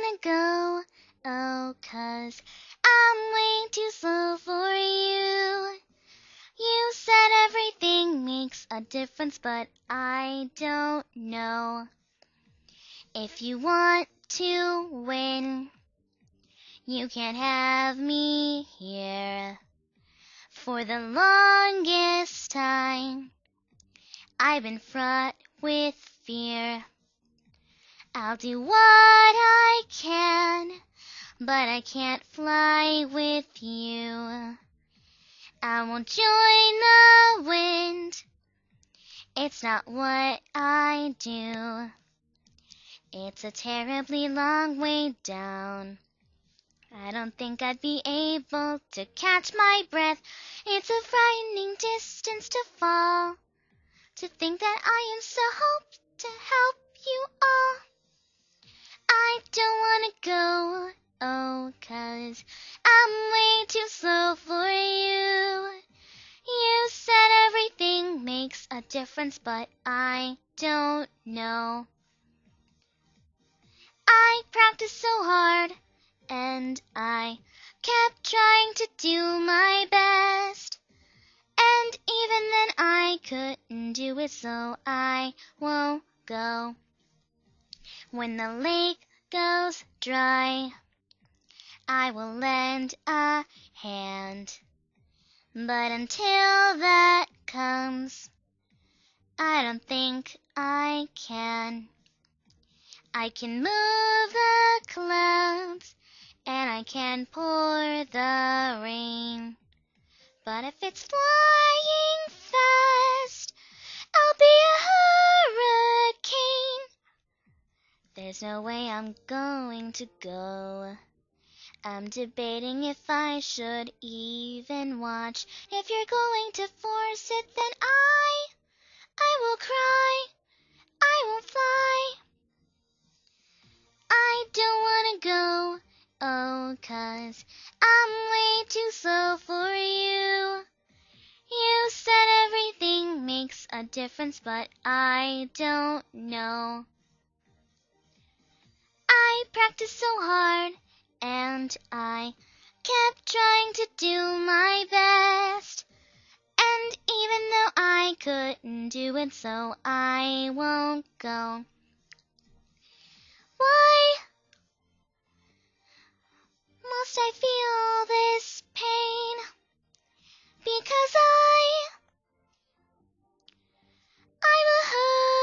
wanna go. Oh, 'cause I'm way too slow for you. You said everything makes a difference, but I don't know. If you want to win, you can't have me here. For the longest time, I've been fraught with fear. I'll do what I can, but I can't fly with you. I won't join the wind. It's not what I do. It's a terribly long way down. I don't think I'd be able to catch my breath. It's a frightening distance to fall. To think that I am so hoped to help you all. I don't wanna go, oh, 'cause I'm way too slow for you. You said everything makes a difference, but I don't know. I practiced so hard, and I kept trying to do my best. And even then I couldn't do it, so I won't go. When the lake goes dry, I will lend a hand. But until that comes, I don't think I can. I can move the clouds, and I can pour the rain. But if it's flying fast, I'll be a hurricane. There's no way I'm going to go. I'm debating if I should even watch. If you're going to force it, then I will cry. I won't fly. I don't wanna go, oh, 'cause I'm way too slow for you. You said everything makes a difference, but I don't know. I practiced so hard, and I kept trying to do my best. And even though I couldn't do it, so I won't go. Why must I feel this pain? Because I'm a